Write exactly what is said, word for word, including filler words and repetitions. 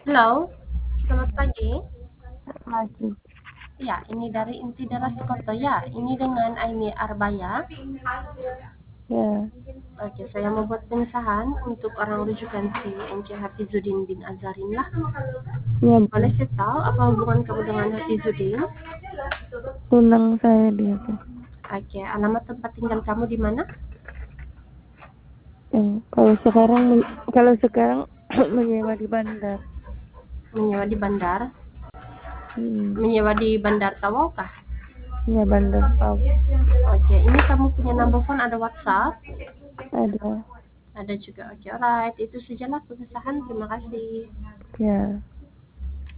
Halo, selamat pagi. Lagi. Ya, ini dari Inti Daras Sukoto ya. Ini dengan Aini Arbaya. Ya, Oke, saya mau buat pemisahan untuk orang rujukan si N C Hafizuddin bin Azarin lah. ya Boleh boleh. saya tahu apa hubungan kamu dengan Hafizuddin? Tunang saya dia tuh. Oke, alamat tempat tinggal kamu di mana? Ya, kalau sekarang men- kalau sekarang menyewa di bandar. Menyewa di bandar. Hmm, Menyewa di Bandar Tawau kah? ya bandar tahu. Oke, ini kamu punya number phone, ada WhatsApp? Ada. Ada juga. Oke, alright. Itu sajalah pemisahan. Terima kasih. Ya.